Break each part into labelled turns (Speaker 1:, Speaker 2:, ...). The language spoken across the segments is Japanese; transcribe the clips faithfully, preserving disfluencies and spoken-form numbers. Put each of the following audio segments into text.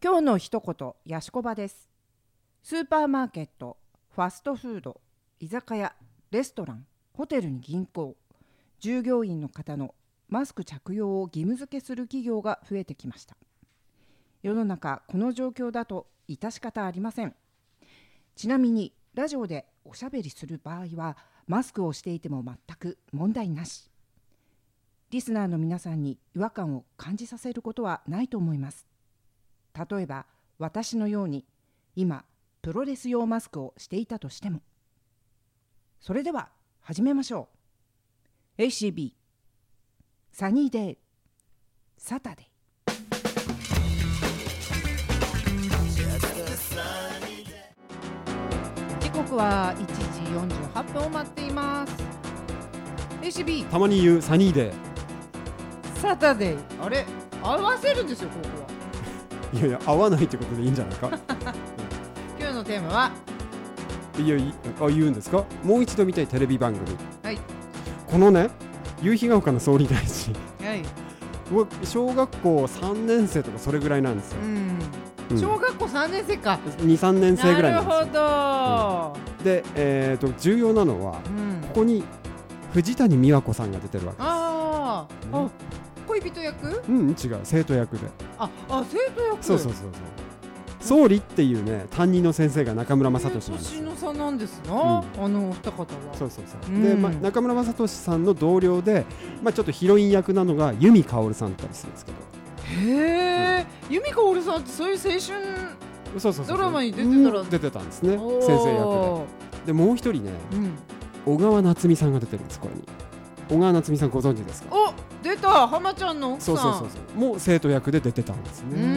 Speaker 1: 今日の一言、ヤシコバです。スーパーマーケット、ファストフード、居酒屋、レストラン、ホテルに銀行、従業員の方のマスク着用を義務付けする企業が増えてきました。世の中この状況だと致し方ありません。ちなみにラジオでおしゃべりする場合はマスクをしていても全く問題なし。リスナーの皆さんに違和感を感じさせることはないと思います。例えば私のように今プロレス用マスクをしていたとしても。それでは始めましょう。 エーシービー サニーデーサタデー。時刻はいちじよんじゅうはっぷんを待っています。 エーシービー
Speaker 2: たまに言うサニーデー
Speaker 1: サタデー。あれ合わせるんですよ、ここは。
Speaker 2: いやいや合わないってことでいいんじゃないか
Speaker 1: 今日のテーマはい
Speaker 2: やいあ言うんですか。もう一度見たいテレビ番組。
Speaker 1: はい
Speaker 2: このね夕日が丘の総理大臣
Speaker 1: はい
Speaker 2: 僕小学校さんねん生とかそれぐらいなんですよ、
Speaker 1: うん
Speaker 2: うん、
Speaker 1: 小学校さんねん生か。
Speaker 2: にさんねん生ぐらいなんですよ。
Speaker 1: なるほど、
Speaker 2: うん、で、えー、と重要なのは、
Speaker 1: うん、
Speaker 2: ここに藤谷美和子さんが出てるわけです。
Speaker 1: あー、
Speaker 2: うん、
Speaker 1: あ恋人役。
Speaker 2: うん違う生徒役で。
Speaker 1: ああ生徒役。
Speaker 2: そうそうそうそう総理っていうね担任の先生が中村雅俊なんですよ。
Speaker 1: 年の差なんですな、
Speaker 2: うん、
Speaker 1: あのお二方は。
Speaker 2: そうそうそう、
Speaker 1: うん、
Speaker 2: で、ま、中村雅俊さんの同僚で、まあ、ちょっとヒロイン役なのが由美かおるさんだったりするんですけど。
Speaker 1: へえ、由美かおるさんってそういう青春
Speaker 2: そうそうそう
Speaker 1: ドラマに出てたら、
Speaker 2: うん、出てたんですね、先生役で。でもう一人ね、うん、小川夏美さんが出てるんです。これに小川夏美さんご存知ですか。
Speaker 1: お出た、浜ちゃんの奥さん。
Speaker 2: そうそうそうそうもう生徒役で出てたんですね、うん、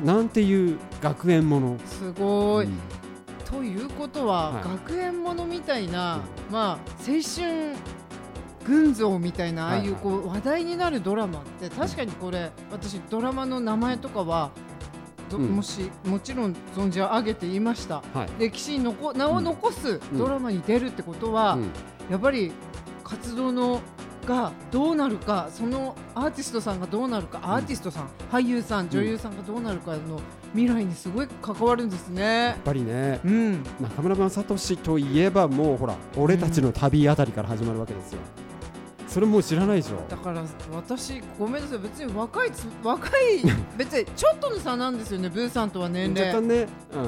Speaker 2: なんていう学園もの。
Speaker 1: すごい、うん、ということは、はい、学園ものみたいな、うん、まあ青春群像みたいな、ああいうこう話題になるドラマって確かにこれ、私ドラマの名前とかはど、うん、もしもちろん存じ上げていました、はい、歴史にのこ名を残すドラマに出るってことは、うん、やっぱり活動のがどうなるか、そのアーティストさんがどうなるか、アーティストさん、うん、俳優さん、女優さんがどうなるかの未来にすごい関わるんですね。
Speaker 2: やっぱりね、
Speaker 1: うん、
Speaker 2: 中村雅俊といえばもうほら俺たちの旅あたりから始まるわけですよ、うん、それもう知らないでしょ。
Speaker 1: だから私ごめんなさい、別に若い若い別にちょっとの差なんですよね、ブーさんとは年齢
Speaker 2: 若干ね、うん、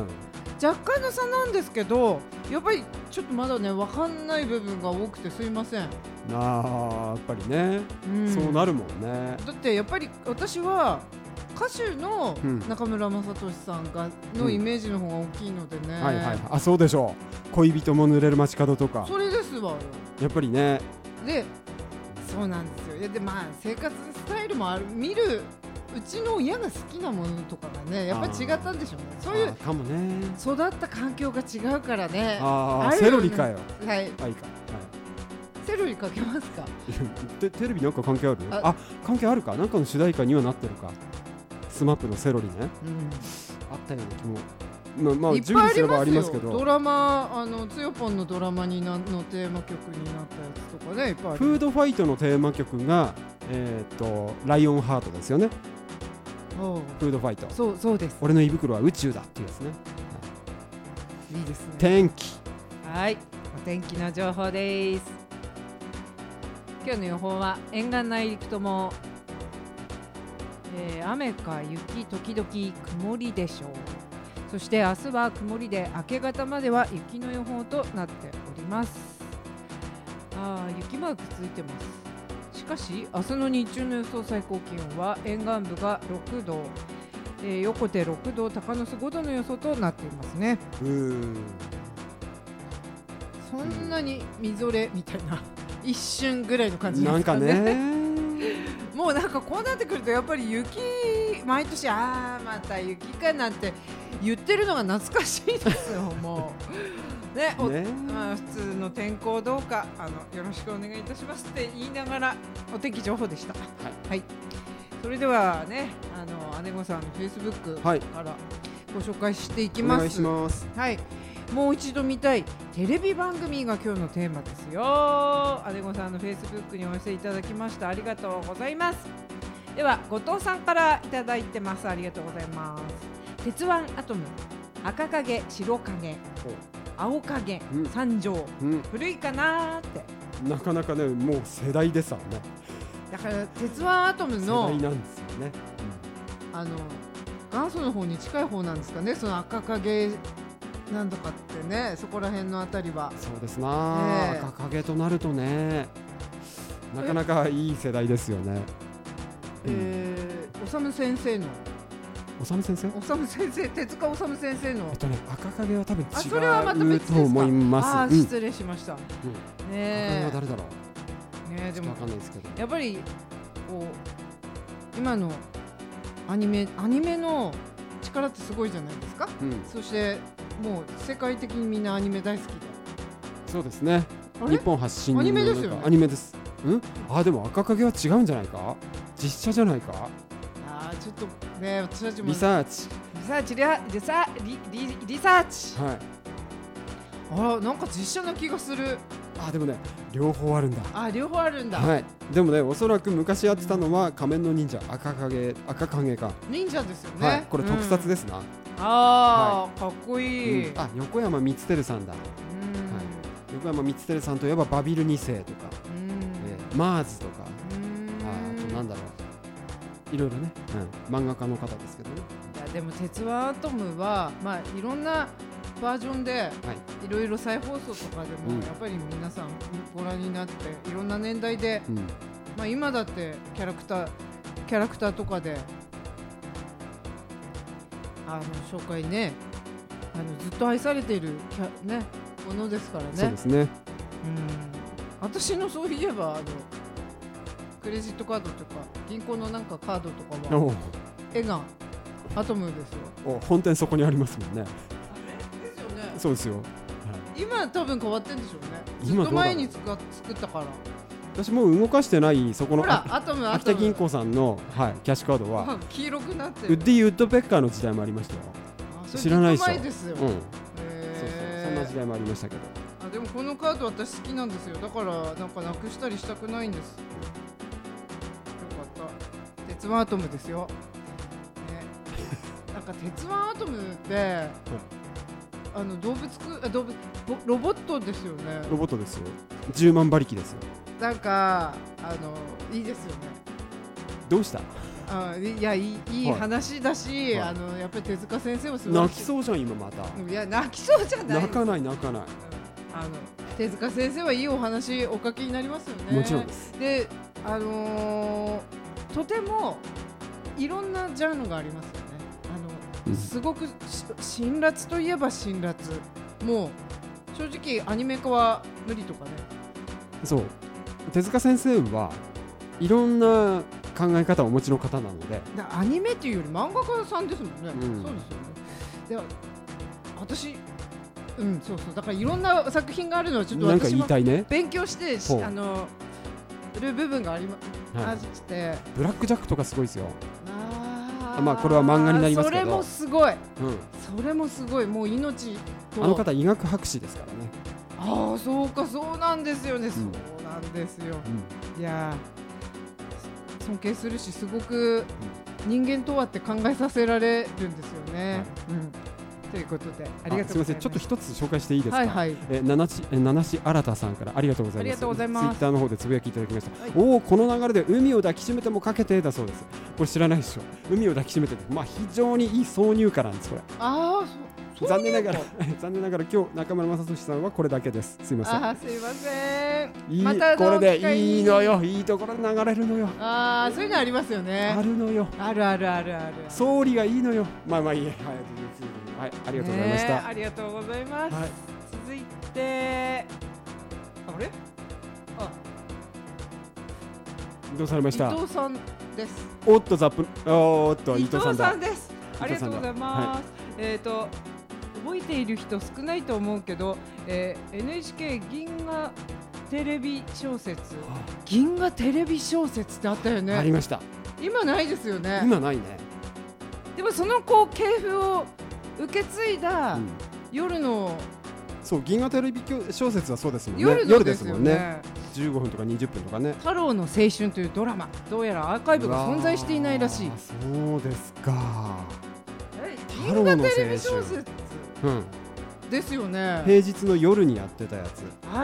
Speaker 1: 若干の差なんですけど、やっぱりちょっとまだね分かんない部分が多くてすいません。
Speaker 2: あやっぱりね、うん、そうなるもんね。
Speaker 1: だってやっぱり私は歌手の中村雅俊さんがのイメージの方が大きいのでね、
Speaker 2: うん、はいはい、あそうでしょう。恋人も濡れる街角とか。
Speaker 1: それですわよ、
Speaker 2: やっぱりね。
Speaker 1: でそうなんですよ。でまあ生活スタイルもある、見るうちの親が好きなものとかがねやっぱり違ったんでしょうね。そういう
Speaker 2: かもね、
Speaker 1: 育った環境が違うからね。
Speaker 2: ああセロリかよ。
Speaker 1: はい、
Speaker 2: はいか、はい、
Speaker 1: セロリかけますか
Speaker 2: テ, テレビなんか関係ある？あ, あ関係あるか。なんかの主題歌にはなってるか。スマップのセロリね、うん、あったような気も、まあ、まあ準備すればありますけど、
Speaker 1: ドラマ、あのつよぽんのドラマになのテーマ曲になったやつとかね、いっぱいある。
Speaker 2: フードファイトのテーマ曲が、えー、とライオンハートですよね。フードファイト、
Speaker 1: そうそうです。
Speaker 2: 俺の胃袋は宇宙だっていうやつね、はい、
Speaker 1: いいですね。
Speaker 2: 天気、
Speaker 1: はい、お天気の情報です。今日の予報は沿岸内陸ともえー、雨か雪時々曇りでしょう。そして明日は曇りで明け方までは雪の予報となっております。あー雪マークついてます。しかし明日の日中の予想最高気温は沿岸部がろくど、えー、横手ろくど、高野須ごどの予想となっていますね。
Speaker 2: うーん
Speaker 1: そんなにみぞれみたいな一瞬ぐらいの感じですかね。
Speaker 2: なんかね
Speaker 1: もうなんかこうなってくるとやっぱり雪毎年あーまた雪かなんて言ってるのが懐かしいですよもうね、ね、まあ、普通の天候どうかあのよろしくお願いいたしますって言いながらお天気情報でした。はい、はい、それではね、あの姉御さんのフェイスブックからご紹介していきます。
Speaker 2: お願いします。
Speaker 1: はい、もう一度見たいテレビ番組が今日のテーマですよ。姉御さんのフェイスブックにお寄せいただきました。ありがとうございます。では後藤さんからいただいてます。ありがとうございます。 鉄腕アトム、赤影、白影、青影、
Speaker 2: うん
Speaker 1: 三条、
Speaker 2: うん、
Speaker 1: 古いかなーって。
Speaker 2: なかなかねもう世代ですわね。
Speaker 1: だから鉄腕アトム
Speaker 2: 世
Speaker 1: の
Speaker 2: 代なんですよね。
Speaker 1: あの元祖の方に近い方なんですかね、その赤影なんとかってね、そこら辺のあたりは。
Speaker 2: そうですな、
Speaker 1: ねえ
Speaker 2: 赤影となるとねなかなかいい世代ですよね。
Speaker 1: えー、おさむ先生の
Speaker 2: おさむ先生
Speaker 1: おさむ先生手塚治虫先生の
Speaker 2: えっとね赤影は多分違う
Speaker 1: あそれはまた別ですか
Speaker 2: と思います。
Speaker 1: あー、
Speaker 2: うん
Speaker 1: 失礼しました、
Speaker 2: うん
Speaker 1: ね
Speaker 2: 赤影
Speaker 1: え
Speaker 2: は誰だろう、
Speaker 1: ねえ、でも
Speaker 2: ちょっとわかんないですけど。
Speaker 1: やっぱりこう今のアニメアニメの力ってすごいじゃないですか。
Speaker 2: うん
Speaker 1: そしてもう世界的にみんなアニメ大好きで。
Speaker 2: そうですね。
Speaker 1: あれ
Speaker 2: 日本発信の
Speaker 1: アニメですよね
Speaker 2: アニメです。うんあでも赤影は違うんじゃないか、実写じゃないか。
Speaker 1: あーちょっとね、私たちも
Speaker 2: リサーチ
Speaker 1: リサーチリサリサリリリサーチ、
Speaker 2: はい。
Speaker 1: あーなんか実写な気がする。
Speaker 2: あでもね両方あるんだ。
Speaker 1: あー両方あるんだ、
Speaker 2: はい。でもねおそらく昔やってたのは仮面の忍者赤影赤影か。
Speaker 1: 忍者ですよね、
Speaker 2: はい。これ特撮ですな。
Speaker 1: うん、あー、かっこいい、
Speaker 2: うんあ横山光輝さんだ。
Speaker 1: うん
Speaker 2: 横山光輝さんといえばバビルに世とか、
Speaker 1: うん
Speaker 2: えーマーズとか、
Speaker 1: うん
Speaker 2: ああとなんだろういろいろね、うん、漫画家の方ですけどね。
Speaker 1: いやでも鉄腕アトムはまあいろんなバージョンで
Speaker 2: はい。
Speaker 1: いろいろ再放送とかでも、
Speaker 2: うん
Speaker 1: やっぱり皆さんご覧になっていろんな年代で、
Speaker 2: うん
Speaker 1: まあ、今だってキャラクターキャラクターとかであの紹介ね、あのずっと愛されているキャ、ね、ものですからね。
Speaker 2: そうですね。
Speaker 1: うん私のそういえばあのクレジットカードとか銀行のなんかカードとかは
Speaker 2: お
Speaker 1: 絵がアトムですよ。
Speaker 2: お本店そこにありますもんね。
Speaker 1: ですよね。
Speaker 2: そうですよ。はい
Speaker 1: 今多分変わってるんでしょうね。ずっと
Speaker 2: 今どうだろう
Speaker 1: 前に使っ作ったから。
Speaker 2: 私もう動かしてないそこの
Speaker 1: ほら
Speaker 2: あ
Speaker 1: アトムア
Speaker 2: 秋
Speaker 1: トム。
Speaker 2: 田銀行さんの、はい、キャッシュカードは
Speaker 1: あ黄色くなってる。
Speaker 2: ウッディ・ウッドペッカーの時代もありましたよ。
Speaker 1: あそれ
Speaker 2: 知らないでしょ
Speaker 1: ずっと前ですよ。
Speaker 2: うん、そうそう
Speaker 1: へー
Speaker 2: そんな時代もありましたけど。
Speaker 1: あでもこのカード私好きなんですよ。だからなんかなくしたりしたくないんです。よかった。鉄腕アトムですよ。ね、なんか鉄腕アトムって、あの動物くあ動物ロロボットですよね。
Speaker 2: ロボットですよ。じゅうまん馬力ですよ。
Speaker 1: なんかあのいいですよね。
Speaker 2: どうした？
Speaker 1: あいやいいいい
Speaker 2: はい
Speaker 1: 話だし、
Speaker 2: はい
Speaker 1: あのやっぱり手塚先生も素晴らしい。
Speaker 2: 泣きそうじゃん今また。
Speaker 1: いや泣きそうじゃない。
Speaker 2: 泣かない泣かない。
Speaker 1: あの手塚先生はいいお話お書きになりますよね。
Speaker 2: もちろんです。
Speaker 1: で、あのー、とてもいろんなジャンルがありますよね。あの、
Speaker 2: うん
Speaker 1: すごくし辛辣といえば辛辣。もう正直アニメ化は無理とかね。
Speaker 2: そう手塚先生はいろんな考え方をお持ちの方なので、
Speaker 1: だアニメっていうより漫画家さんですもんね。
Speaker 2: うん
Speaker 1: そうですよね。で私、うんそうそうだからいろんな作品があるのはちょっと
Speaker 2: なんか
Speaker 1: 私も
Speaker 2: 言いたいね。
Speaker 1: 勉強してし
Speaker 2: ほう
Speaker 1: あのる部分がありま
Speaker 2: はい
Speaker 1: あして。
Speaker 2: ブラックジャックとかすごいですよ。
Speaker 1: あ
Speaker 2: まあこれは漫画になりますけど
Speaker 1: それもすごい。
Speaker 2: うん、
Speaker 1: それもすごい。もう命と
Speaker 2: あの方医学博士ですからね。
Speaker 1: ああそうかそうなんですよね、
Speaker 2: ん
Speaker 1: そうなんですよ。
Speaker 2: うん
Speaker 1: いやー尊敬するしすごく人間とはって考えさせられるんですよね。
Speaker 2: はい
Speaker 1: うんということでありがとうございます。
Speaker 2: あすみませんちょっと一つ紹介していいですか。
Speaker 1: はいはい。
Speaker 2: え七しえ七し新さんからありがとうございます。
Speaker 1: ありがとうございます
Speaker 2: ツイッターの方でつぶやきいただきました。
Speaker 1: はい
Speaker 2: おおこの流れで海を抱きしめてもかけてだそうです。これ知らないでしょ。海を抱きしめてまあ非常にいい挿入歌なんですこれ。
Speaker 1: ああそう
Speaker 2: 残念ながら残念ながら今日中村雅俊さんはこれだけです。すみません。
Speaker 1: あーすいません。
Speaker 2: いい、
Speaker 1: また
Speaker 2: これで
Speaker 1: 機会に
Speaker 2: いいのよ。いいところで流れるのよ。
Speaker 1: ああそういうのありますよね。
Speaker 2: あるのよ。
Speaker 1: あるあるあるある。
Speaker 2: 総理がいいのよ。まあまあいい。はい、はい、ありがとうございまし
Speaker 1: ね
Speaker 2: た。
Speaker 1: ありがとうございます。
Speaker 2: はい
Speaker 1: 続いてあれあ
Speaker 2: どうされま
Speaker 1: 伊
Speaker 2: した。
Speaker 1: 藤さんです。
Speaker 2: おっとザップおーっと伊
Speaker 1: 伊藤
Speaker 2: 藤さんだ。
Speaker 1: さんです。ありがとうございます。えっと覚えている人少ないと思うけど、えー、エヌエイチケー 銀河テレビ小説銀河テレビ小説ってあったよ
Speaker 2: あり
Speaker 1: ね。
Speaker 2: ました。
Speaker 1: 今ないですよね。
Speaker 2: 今ないね。
Speaker 1: でもそのこう系譜を受け継いだ
Speaker 2: うん
Speaker 1: 夜の、
Speaker 2: そう銀河テレビ小説はそうですもんね。
Speaker 1: 夜のですよね。
Speaker 2: ね。じゅうごふんとかにじゅっぷんとかね。
Speaker 1: 太郎の青春というドラマ、どうやらアーカイブが存在していないらしい。
Speaker 2: うわーそうですか。
Speaker 1: 銀河テレビ小説、
Speaker 2: うん、
Speaker 1: ですよね。
Speaker 2: 平日の夜にやってたやつ
Speaker 1: あった。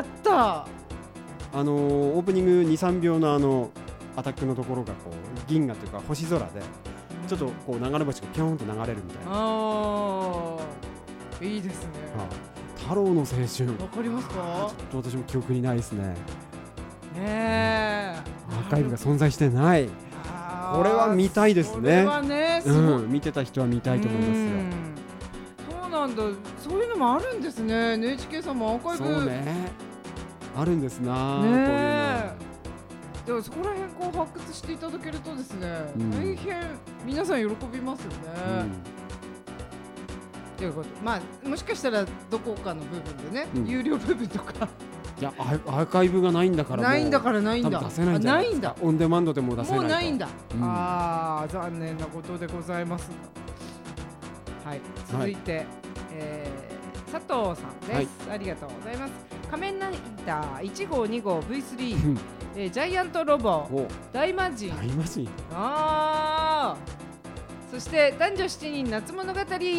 Speaker 2: あのー、オープニング にさんびょうのあのアタックのところがこう銀河というか星空でちょっとこう流れ星がピョーンと流れるみたいな。
Speaker 1: ああ、いいですね。
Speaker 2: はあ、太郎の青春
Speaker 1: わかりますか？ちょ
Speaker 2: っと私も記憶にないですね。
Speaker 1: ねえ、
Speaker 2: アーカイブが存在してない。これは見たいですね。これ
Speaker 1: はね、
Speaker 2: うん、見てた人は見たいと思いますよ。
Speaker 1: そうなんだ。そういうのもあるんですね。 エヌエイチケー さんもアーカイブ。
Speaker 2: そうね、あるんですな、
Speaker 1: ね、
Speaker 2: こういうの。
Speaker 1: でもそこら辺こう発掘していただけるとですね、うん、大変皆さん喜びますよね。うん、ということ、まあもしかしたらどこかの部分でね、うん、有料部分とか
Speaker 2: いやアーカイブがないんだから
Speaker 1: ないんだからないんだ
Speaker 2: 出せないんじゃないですか。オンデマンドでも出せないと。
Speaker 1: もうないんだ、
Speaker 2: うん、
Speaker 1: ああ残念なことでございます。はい、続いて、はい、えー、佐藤さんです、はい、ありがとうございます。仮面ライダーいち号に号 ブイスリー えー、ジャイアントロボ大魔神
Speaker 2: 大魔神
Speaker 1: あそして男女しちにん夏物語。あら、うん、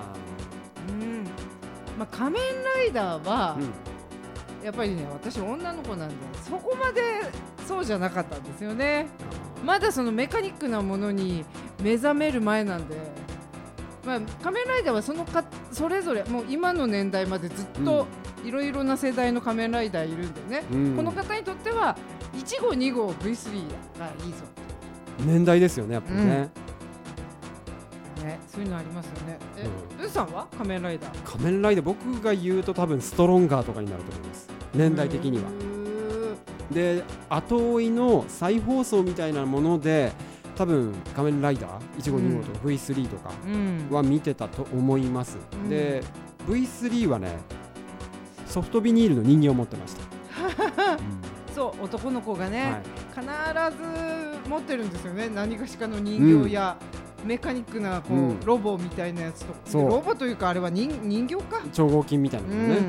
Speaker 1: まあ、仮面ライダーは、うん、やっぱりね私女の子なんでそこまでそうじゃなかったんですよね。まだそのメカニックなものに目覚める前なんで、まあ、仮面ライダーはそのかそれぞれもう今の年代までずっといろいろな世代の仮面ライダーいるんでね、うん、この方にとってはいち号に号 ブイスリー がいいぞ。
Speaker 2: 年代ですよねやっぱりね、
Speaker 1: うん、ね、そういうのありますよね。え、うん、さんは仮面ライダー
Speaker 2: 仮面ライダー僕が言うと多分ストロンガーとかになると思います、年代的には。で後追いの再放送みたいなもので多分仮面ライダーいち号に号と ブイスリー とかは見てたと思います、うん、で ブイスリー はねソフトビニールの人形を持ってました、うん、
Speaker 1: そう男の子がね、はい、必ず持ってるんですよね。何かしかの人形や、うん、メカニックなこう、うん、ロボみたいなやつとか、ロボというかあれは 人, 人形か
Speaker 2: 超合金みたいなのね、うん、はい、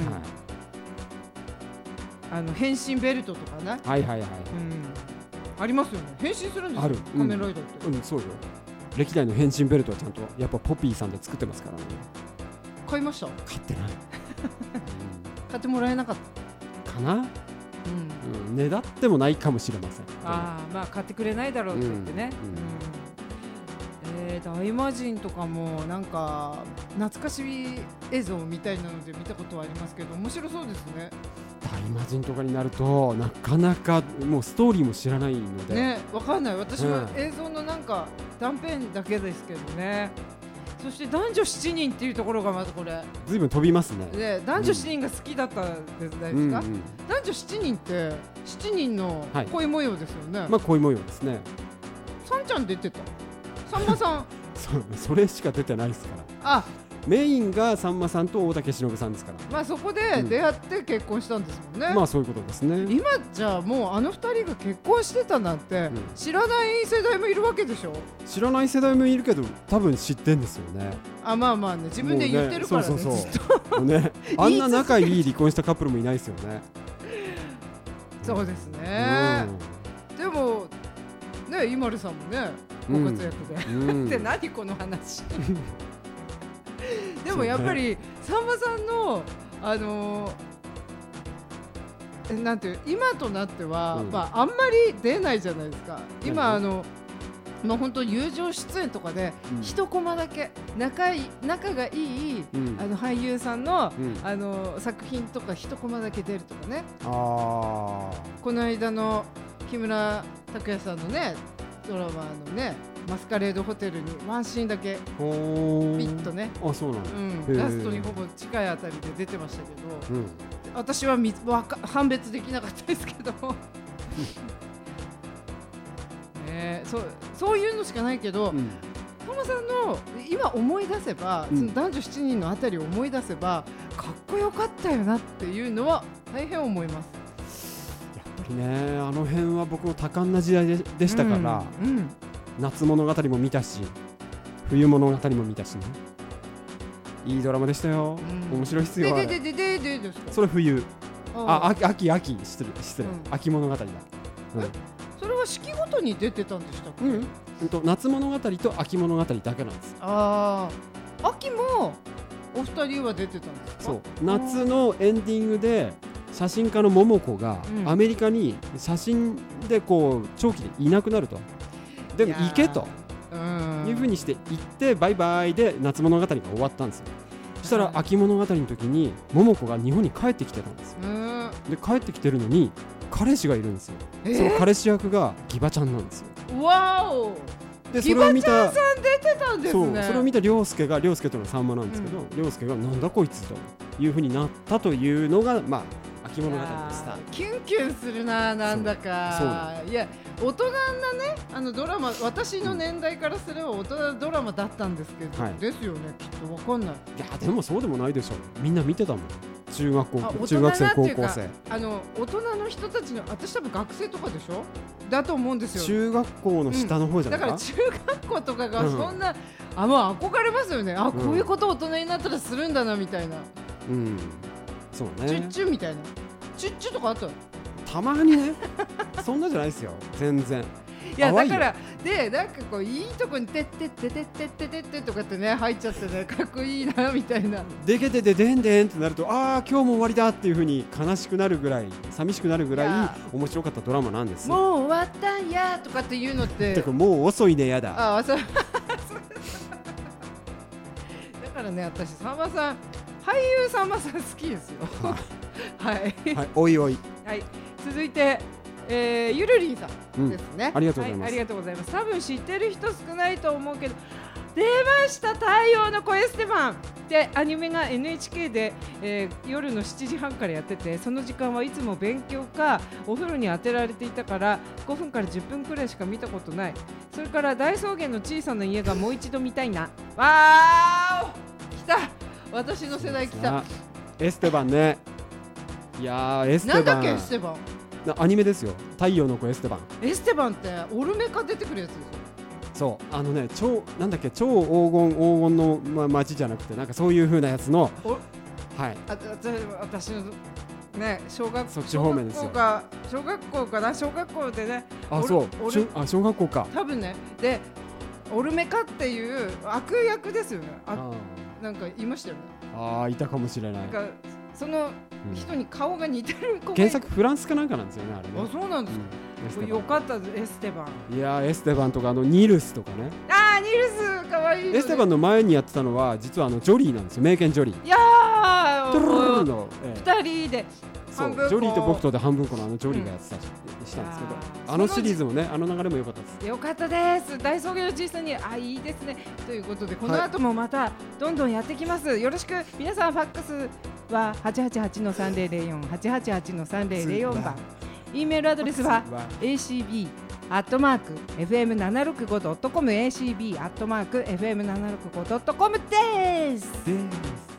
Speaker 1: あの変身ベルトとかね、
Speaker 2: はいはいはい、うん、
Speaker 1: ありますよね。変身するんですよ、
Speaker 2: ある
Speaker 1: 仮面ライダーって、
Speaker 2: うんうん、そうよ。歴代の変身ベルトはちゃんとやっぱポピーさんで作ってますからね。
Speaker 1: 買いました？
Speaker 2: 買ってない、うん、
Speaker 1: 買ってもらえなかった
Speaker 2: かな、うんうん、ねだってもないかもしれません。
Speaker 1: ああ、まあ買ってくれないだろうって言ってね、うんうん、えー、大魔神とかもなんか懐かしい映像みたいなので見たことはありますけど面白そうですね。
Speaker 2: 大魔神とかになるとなかなかもうストーリーも知らないので
Speaker 1: ね、わかんない。私は映像のなんか断片だけですけどね、うん、そして男女しちにんっていうところがまずこれ
Speaker 2: ずいぶん飛びますね。
Speaker 1: で男女しちにんが好きだったんですか、うんうんうん、男女しちにんってしちにんの恋模様ですよね、はい、
Speaker 2: まあ恋模様ですね。
Speaker 1: さんちゃん出てたさんまさん
Speaker 2: そ, それしか出てないですから。あ、メインがさんまさんと大竹しのぶさんですから。
Speaker 1: まあそこで出会って結婚したんですもんね、
Speaker 2: うん、まあそういうことですね。
Speaker 1: 今じゃあもうあのふたりが結婚してたなんて、うん、知らない世代もいるわけでしょ。
Speaker 2: 知らない世代もいるけど多分知ってんですよね。
Speaker 1: あ、まあまあね、自分で言ってるからね、
Speaker 2: もうね、そうそうそうもうね、あんな仲いい離婚したカップルもいないですよね
Speaker 1: そうですね、うん、でもね、イマルさんもねご活躍で、うん、って何この話でもやっぱり、ね、さんまさんのあのー、なんていう今となっては、うん、まあ、あんまり出ないじゃないですか今、あのまあ、本当友情出演とかで一コマだけ仲いい仲がいい、うん、あの俳優さんの、うん、あの作品とか一コマだけ出るとかね。あこの間の木村拓哉さんのねドラマのねマスカレードホテルにワンシーンだけピッとね、
Speaker 2: あ、そうなんだ、
Speaker 1: うん、ラストにほぼ近いあたりで出てましたけど、うん、私はみわか判別できなかったですけどね、そ, そういうのしかないけど、うん、トモさんの今思い出せば、うん、その男女しちにんのあたりを思い出せばかっこよかったよなっていうのは大変思います。
Speaker 2: やっぱりね、あの辺は僕も多感な時代 で, でしたから、うんうん、夏物語も見たし冬物語も見たしね、いいドラマでしたよ、うん、面白いっすよ。
Speaker 1: でででででですか。
Speaker 2: それ冬、ああ秋秋失礼失礼、うん、秋物語だ、うん、
Speaker 1: それは四季ごとに出てたんでしたっけ。
Speaker 2: うん、夏物語と秋物語だけなんです。
Speaker 1: あ秋もお二人は出てたんですか？
Speaker 2: そう夏のエンディングで写真家の桃子が
Speaker 1: うん
Speaker 2: アメリカに写真でこう長期でいなくなると、でも
Speaker 1: いやー
Speaker 2: 行けと
Speaker 1: うん
Speaker 2: いうふうにして行ってバイバイで夏物語が終わったんですよ。そしたら秋物語の時に桃子が日本に帰ってきてたんですよ。
Speaker 1: うん
Speaker 2: で帰ってきてるのに彼氏がいるんですよ。
Speaker 1: えー
Speaker 2: その彼氏役がギバちゃんなんですよ。
Speaker 1: わお
Speaker 2: でそれを見た
Speaker 1: 出てたんです
Speaker 2: そう
Speaker 1: ね。
Speaker 2: それを見た涼介が涼介というのはさんまなんですけど、涼介がなんだこいつというふうになったというのがまあ秋物語でした。
Speaker 1: キュンキュンするな、なんだか。いや、大人なね、あのドラマ、私の年代からすれば大人なドラマだったんですけど、
Speaker 2: はい
Speaker 1: ですよね、きっとわかんない。
Speaker 2: いやでもそうでもないでしょ。みんな見てたもん。中学校
Speaker 1: あ大人
Speaker 2: 中学生
Speaker 1: なっていうか
Speaker 2: 高校生。
Speaker 1: あの大人の人たちの、私多分学生とかでしょだと思うんですよ。
Speaker 2: 中学校の下の方じゃないか。
Speaker 1: だから中学校とかが
Speaker 2: うん
Speaker 1: そんな、あ、もう憧れますよね。あ、
Speaker 2: ん
Speaker 1: こういうこと大人になったらするんだなみたいな。
Speaker 2: うん。そう
Speaker 1: チュッ
Speaker 2: ね。
Speaker 1: チュみたいな。チュッチュとかあったの？
Speaker 2: たまにね。そんなじゃないですよ。全然。
Speaker 1: いや
Speaker 2: 淡いよ
Speaker 1: だからでなんかこういいとこにてってってってってってってってとかってね入っちゃってねかっこいいなみたいな。
Speaker 2: でけてででんでんってなるとああ今日も終わりだっていう風に悲しくなるぐらい寂しくなるぐらい
Speaker 1: いや
Speaker 2: 面白かったドラマなんですよ。
Speaker 1: もう終わったんやとかっていうのって
Speaker 2: てかもう遅いねやだ。
Speaker 1: あそうだからね私さんまさん俳優さんまさん好きですよはい、
Speaker 2: はい、おいおい。
Speaker 1: はい、続いて、えー、ゆるりんさんですね、
Speaker 2: ありがとうございます
Speaker 1: はありがとうございます。多分知ってる人少ないと思うけど出ました太陽の子エステバンでアニメが エヌエイチケー で、えー、夜のしちじはんからやっててその時間はいつも勉強かお風呂に当てられていたからごふんからじゅっぷんくらいしか見たことない。それから大草原の小さな家がもう一度見たいな。わーお来た私の世代来た。
Speaker 2: エステバンね。いやーエステバン
Speaker 1: なんだっけエステバン
Speaker 2: なアニメですよ。太陽の子エステバン。
Speaker 1: エステバンってオルメカ出てくるやつですよ。
Speaker 2: そうあのね超なんだっけ超黄金黄金の、ま、街じゃなくてなんかそういう風なやつの
Speaker 1: お
Speaker 2: はい
Speaker 1: あ私のね小学
Speaker 2: そっち方面ですよ
Speaker 1: 小学校か小学校かな小学校でね
Speaker 2: あ
Speaker 1: 俺
Speaker 2: そうし
Speaker 1: 俺
Speaker 2: ょあ小学校か
Speaker 1: 多分ねでオルメカっていう悪役ですよね。あ
Speaker 2: あ
Speaker 1: なんかいましたよね。
Speaker 2: あーいたかもしれない。
Speaker 1: なんかその人に顔が似てる子がい
Speaker 2: 原作フランスかなんかなんですよねあれね。
Speaker 1: あそうなんですか、
Speaker 2: うんエステバン
Speaker 1: よかったですエステバン。
Speaker 2: いやーエステバンとかあのニルスとかね。
Speaker 1: あーニルスかわいいので
Speaker 2: エステバンの前にやってたのは実はあのジョリーなんですよ。名犬ジョリー。
Speaker 1: いやー
Speaker 2: トゥルルルル
Speaker 1: お
Speaker 2: の、ええ
Speaker 1: 二人で
Speaker 2: そう
Speaker 1: 半分こ
Speaker 2: ジョリーと僕とで半分このあのジョリーがやってた、したんですけど、
Speaker 1: あー
Speaker 2: あのシリーズもねあの流れも良かったです。
Speaker 1: よかったです大草原の小さにあいいですねということでこの後もまたどんどんやってきます、よろしく皆さんファックスは はちはちはちのさんぜろぜろよん はちはちはちのさんぜろぜろよん 番 E メールアドレスは エーシービー アットマーク エフエムななろくご ドットコム エーシービー アットマーク エフエムななろくご ドットコム です。
Speaker 2: です